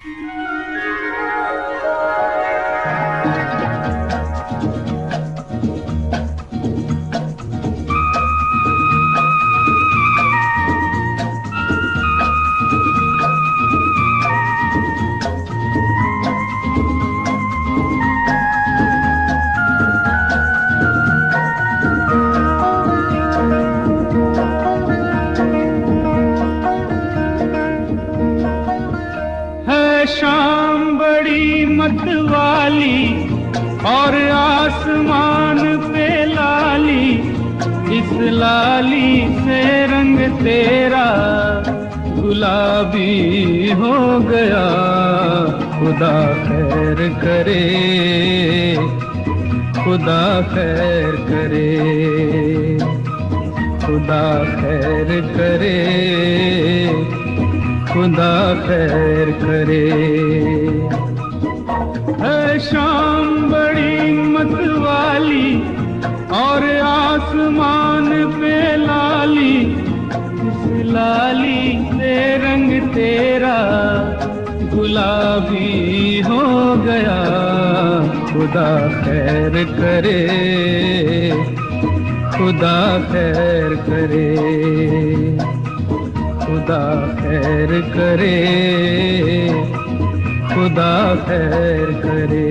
शाम बड़ी मतवाली और आसमान पे लाली, इस लाली से रंग तेरा गुलाबी हो गया। खुदा खैर करे, खुदा खैर करे, खुदा खैर करे, खुदा खैर करे। है शाम बड़ी मतवाली और आसमान पे लाली, इस लाली से रंग तेरा गुलाबी हो गया। खुदा खैर करे, खुदा खैर करे, खुदा खैर करे, खुदा खैर करे।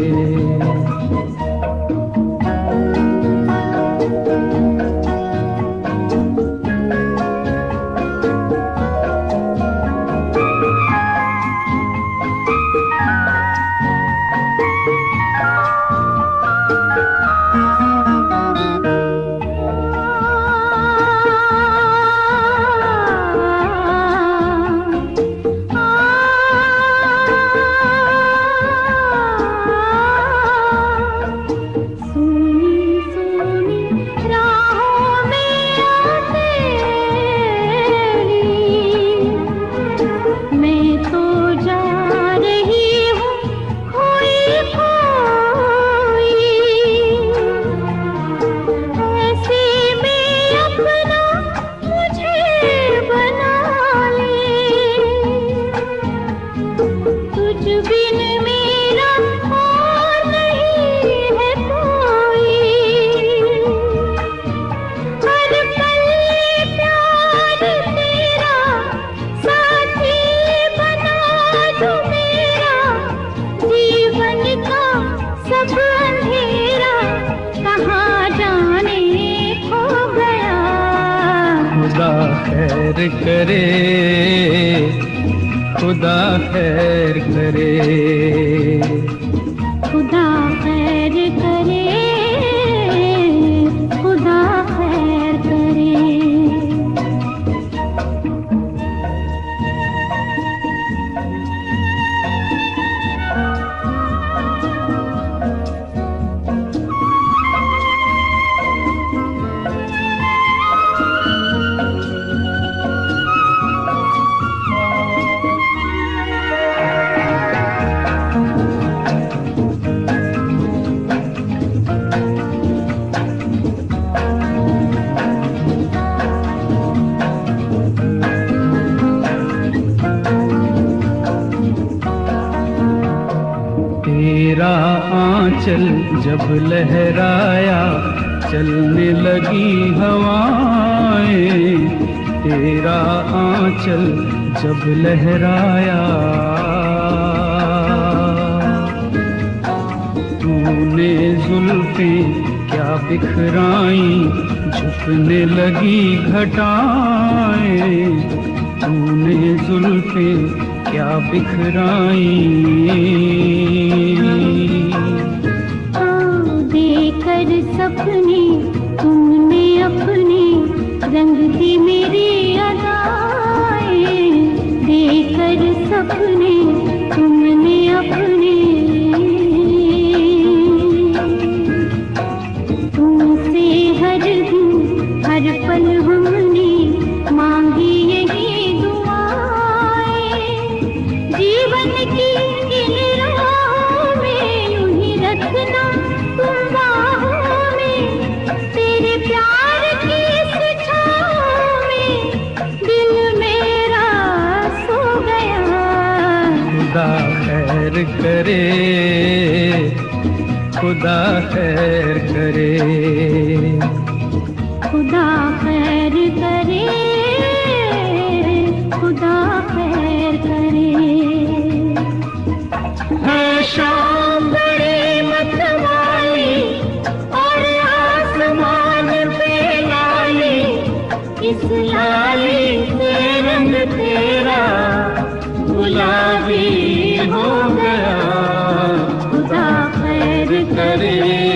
खैर करे, खुदा खैर करे, खुदा खैर करे, खुदा खैर करे। तेरा आंचल जब लहराया, चलने लगी हवाएं। तेरा आंचल जब लहराया, तूने जुल्फें क्या बिखराई, झुकने लगी घटाएं। तूने जुल्फें क्या बिखराई। देकर सपने तुमने अपने रंग दी मेरी अदाएं। देकर सपने तुमने अपने, तुमसे हर दिन हर पल हमने मांगी यही दुआएं। जीवन की इन राहों में यूं ही रखना तुम बाहों में। तेरे प्यार की इस छाँव में दिल मेरा सो गया। खुदा करे, खुदा खैर करे, खुदा खैर करे, खुदा खैर करे। है शाम बड़ी मतवाली और आसमान पे लाली, इस लाली से रंग तेरा गुलाबी हो गया। खुदा खैर करे,